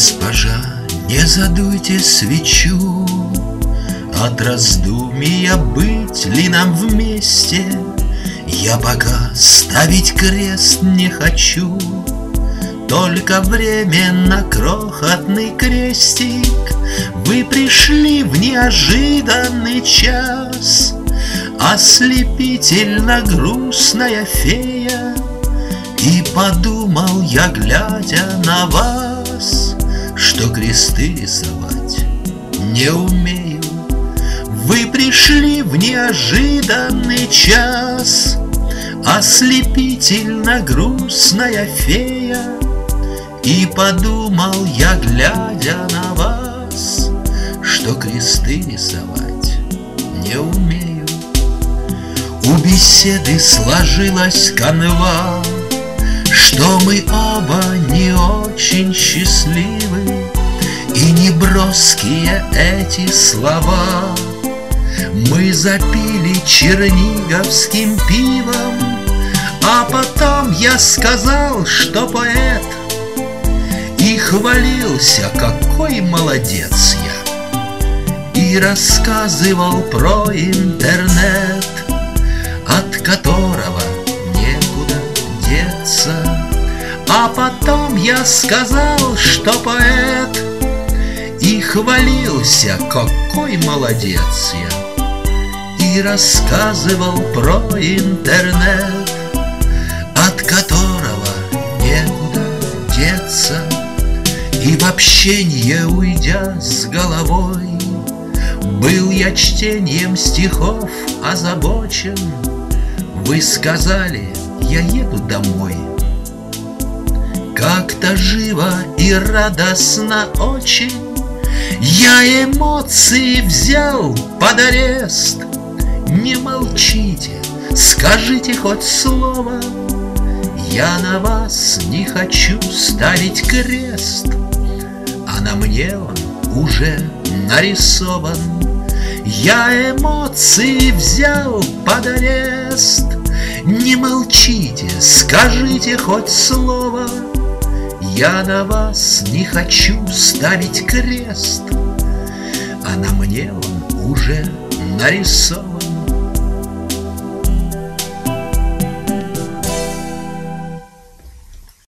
Госпожа, не задуйте свечу, от раздумия быть ли нам вместе. Я пока ставить крест не хочу, только временно крохотный крестик. Вы пришли в неожиданный час, ослепительно грустная фея. И подумал я, глядя на вас, что кресты рисовать не умею. Вы пришли в неожиданный час, ослепительно грустная фея. И подумал я, глядя на вас, что кресты рисовать не умею. У беседы сложилась канва, что мы оба не очень счастливы, и неброские эти слова мы запили черниговским пивом. А потом я сказал, что поэт, и хвалился, какой молодец я, и рассказывал про интернет, от которого некуда деться. А потом я сказал, что поэт, и хвалился, какой молодец я, и рассказывал про интернет, от которого некуда деться. И в общенье уйдя с головой, был я чтением стихов озабочен. Вы сказали, я еду домой. Как-то живо и радостно очень я эмоции взял под арест. Не молчите, скажите хоть слово, я на вас не хочу ставить крест, а на мне он уже нарисован. Я эмоции взял под арест. Не молчите, скажите хоть слово, я на вас не хочу ставить крест, а на мне он уже нарисован.